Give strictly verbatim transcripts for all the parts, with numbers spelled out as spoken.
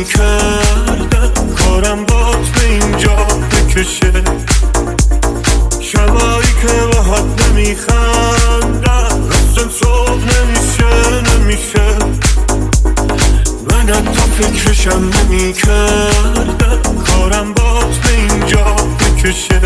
نمیکردم کارم بات به اینجا بکشه. شبایی که باهات نمیخندم اصلا صبح نمیشه نمیشه. من حتی فکرشم نمیکردم کارم بات به اینجا بکشه.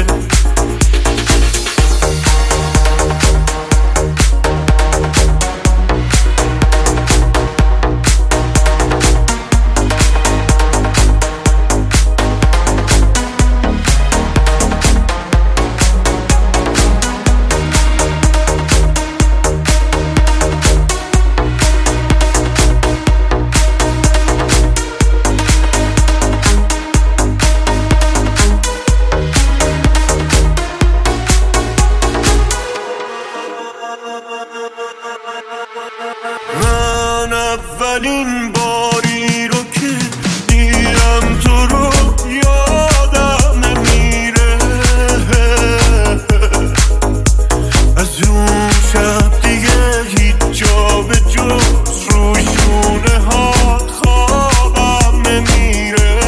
من اولین باری رو که دیدم تو رو یادم نمیره. از اون شب دیگه هیچ جا به جز رو شونه ها خوابم نمیره.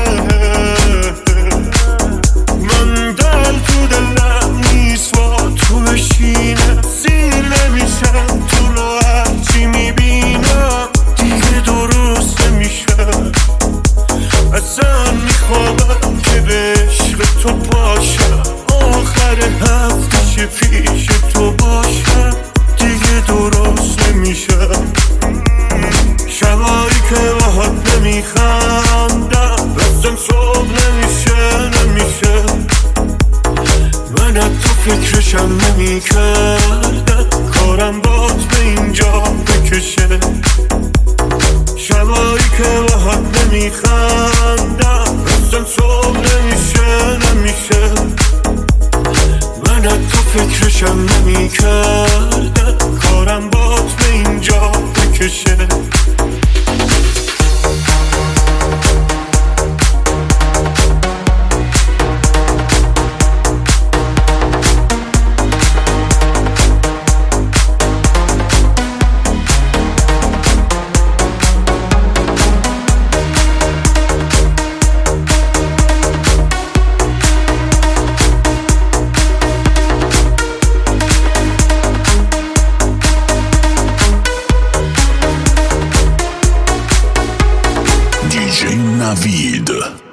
من دل تو دلم نیست با تو بشینه سیر نمیشم تو رو هرچی میبینم دیگه درست نمیشه. اصلا میخوابم که به عشق تو باشم آخر هفتهش پیش تو باشم دیگه درست نمیشه. شبایی که باهات نمیخندم اصلا صبح نمیشه نمیشه. من حتی فکرشم نمیکردم کارم بات به اینجا بکشه. شبایی که باهات نمیخندم اصلا صبح نمیشه نمیشه. من حتی فکرشم نمیکردم کارم بات به اینجا بکشه. دی جی نوید.